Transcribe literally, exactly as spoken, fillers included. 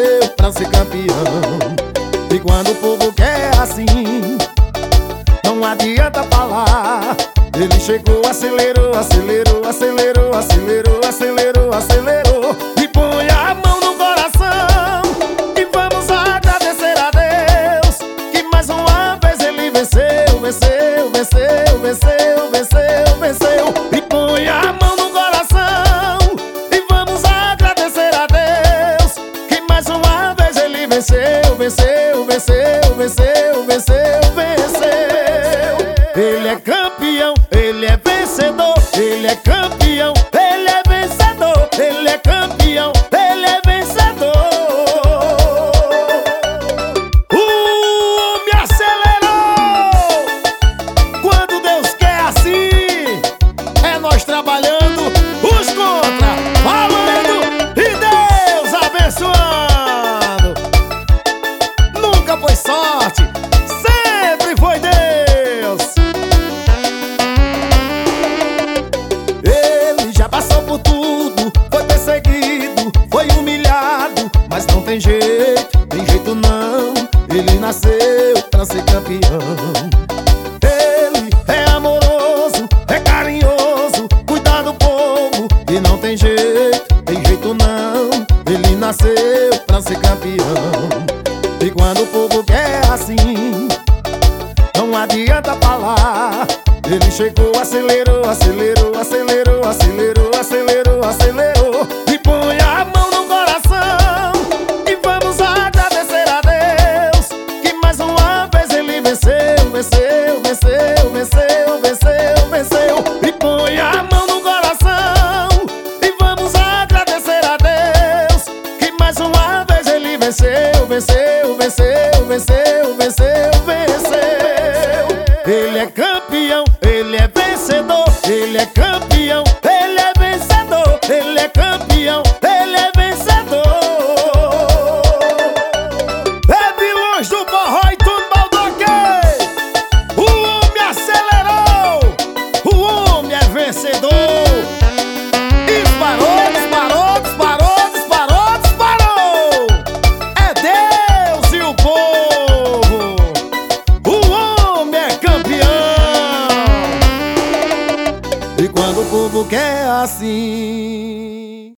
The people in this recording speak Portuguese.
nasceu pra ser campeão. E quando o povo quer assim, não adianta falar. Ele chegou, acelerou, acelerou, acelerou, acelerou, acelerou, acelerou. E põe a mão no coração e vamos agradecer a Deus, que mais uma vez ele venceu, venceu, venceu, venceu, venceu, venceu. E põe a mão no coração e vamos agradecer a Deus, que mais uma vez ele venceu, venceu, venceu, venceu, venceu, venceu. Ele é campeão, ele é vencedor, ele é campeão, ele é vencedor, ele é campeão, ele é vencedor. Uh, me acelerou! Quando Deus quer assim, é nós trabalhando, os contra, falando e Deus abençoando. Nunca foi sorte, sempre foi Deus. Passou por tudo, foi perseguido, foi humilhado, mas não tem jeito, tem jeito não. Ele nasceu pra ser campeão. Ele é amoroso, é carinhoso, cuida do povo e não tem jeito, tem jeito não. Ele nasceu pra ser campeão. E quando o povo quer assim, não adianta falar. Ele chegou, acelerou, acelerou, acelerou, acelerou, acelerou, acelerou. E põe a mão no coração e vamos agradecer a Deus, que mais uma vez ele venceu, venceu, venceu, venceu, venceu, venceu. E põe a mão no coração e vamos agradecer a Deus, que mais uma vez ele venceu, venceu, venceu, venceu, venceu, venceu. Ele é campeão, ele é vencedor, ele é campeão, ele é vencedor, ele é campeão, ele é vencedor. É Bilhões do Forró e tudo baldoque. O homem acelerou, o homem é vencedor. Disparou, disparou, disparou, disparou, disparou. É Deus e o povo. O homem é campeão. E quando o povo quer assim,